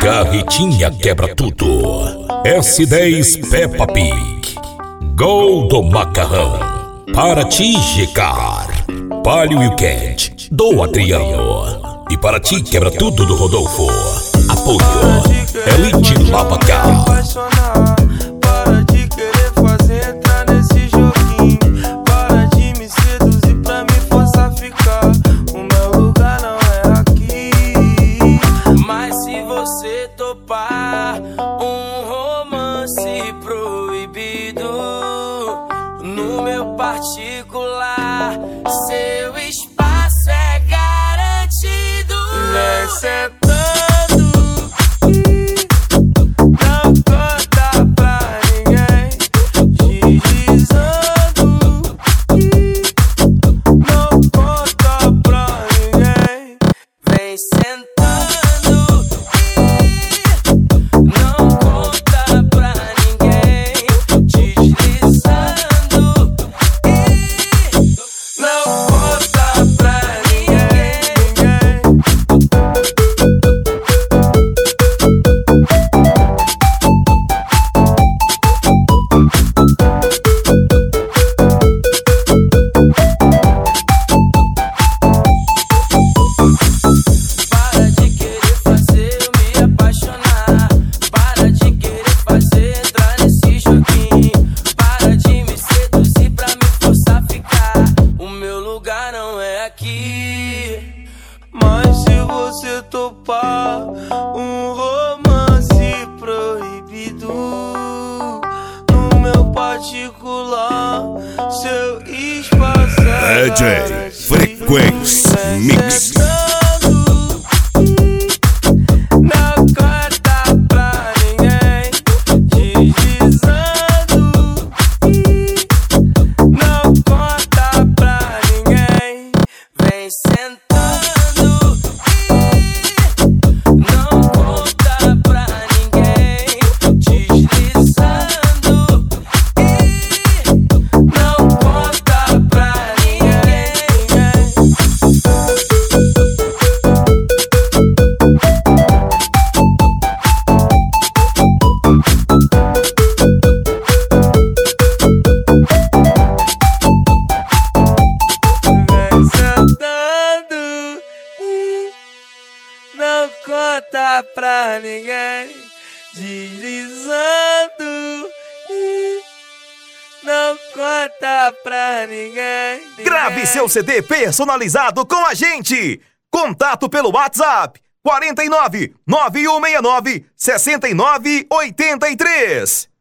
Carretinha quebra tudo. S10 Peppa Pig. Gol do Macarrão. Para ti, Gecar. Palio e o Cat do Adriano. E para ti, quebra tudo do Rodolfo. Apoio Elite Lavacar. Para de querer fazer entrar nesse joguinho. Para de me seduzir pra me forçar a ficar. O meu lugar não é aqui. Mas se você topar um romance proibido, no meu particular, seu espaço é garantido. Vem sentando, não conta pra ninguém. Deslizando, não conta pra ninguém. Vem sentando, não conta pra ninguém. Deslizando, não conta pra ninguém. Para de querer fazer eu me apaixonar. Para de querer fazer entrar nesse joguinho. Para de me seduzir pra me forçar a ficar. O meu lugar não é aqui. Mas se você topar um romance proibido, no meu particular, seu espaço é DJ Frequência Mix. Não conta pra ninguém. Deslizando, não conta pra ninguém. Vem sentando, não conta pra ninguém. Deslizando, não conta pra ninguém. Vem sentando, não conta pra ninguém. Deslizando, não conta pra ninguém. Grave seu CD personalizado com a gente. Contato pelo WhatsApp 49 9169 6983.